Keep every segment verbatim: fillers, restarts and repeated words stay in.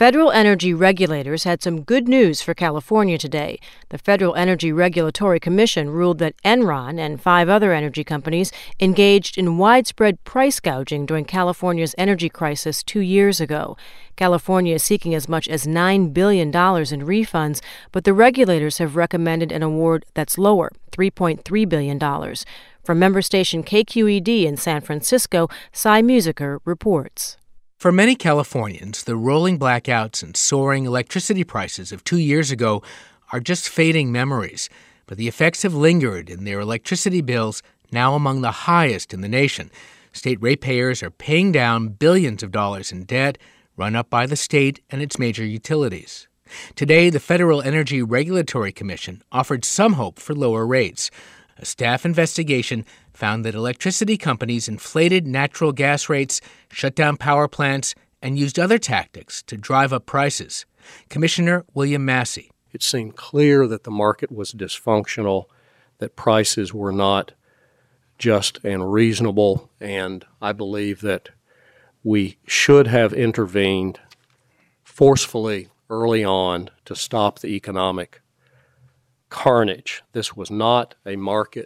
Federal energy regulators had some good news for California today. The Federal Energy Regulatory Commission ruled that Enron and five other energy companies engaged in widespread price gouging during California's energy crisis two years ago. California is seeking as much as nine billion dollars in refunds, but the regulators have recommended an award that's lower, three point three billion dollars. From member station K Q E D in San Francisco, Cy Musiker reports. For many Californians, the rolling blackouts and soaring electricity prices of two years ago are just fading memories, but the effects have lingered in their electricity bills, now among the highest in the nation. State ratepayers are paying down billions of dollars in debt run up by the state and its major utilities. Today, the Federal Energy Regulatory Commission offered some hope for lower rates. A staff investigation found that electricity companies inflated natural gas rates, shut down power plants, and used other tactics to drive up prices. Commissioner William Massey. It seemed clear that the market was dysfunctional, that prices were not just and reasonable, and I believe that we should have intervened forcefully early on to stop the economic carnage. This was not a market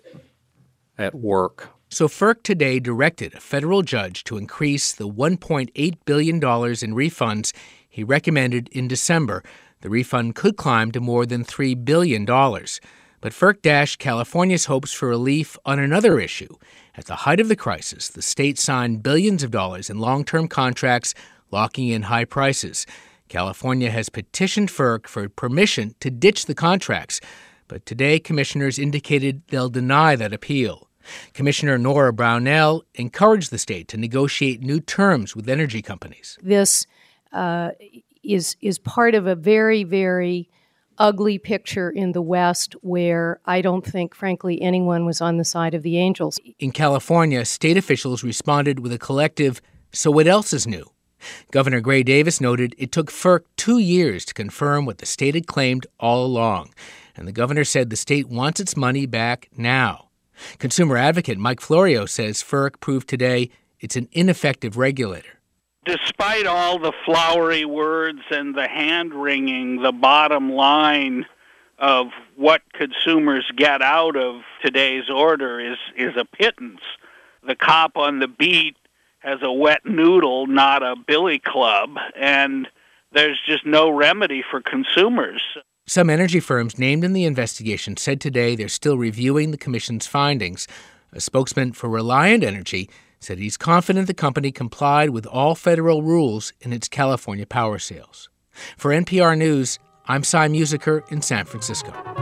at work. So FERC today directed a federal judge to increase the one point eight billion dollars in refunds he recommended in December. The refund could climb to more than three billion dollars. But FERC dashed California's hopes for relief on another issue. At the height of the crisis, the state signed billions of dollars in long-term contracts, locking in high prices. California has petitioned FERC for permission to ditch the contracts, but today commissioners indicated they'll deny that appeal. Commissioner Nora Brownell encouraged the state to negotiate new terms with energy companies. This uh, is is part of a very, very ugly picture in the West where I don't think, frankly, anyone was on the side of the angels. In California, state officials responded with a collective, "So what else is new?" Governor Gray Davis noted it took FERC two years to confirm what the state had claimed all along, and the governor said the state wants its money back now. Consumer advocate Mike Florio says FERC proved today it's an ineffective regulator. Despite all the flowery words and the hand-wringing, the bottom line of what consumers get out of today's order is, is a pittance. The cop on the beat has a wet noodle, not a billy club, and there's just no remedy for consumers. Some energy firms named in the investigation said today they're still reviewing the commission's findings. A spokesman for Reliant Energy said he's confident the company complied with all federal rules in its California power sales. For N P R News, I'm Cy Musiker in San Francisco.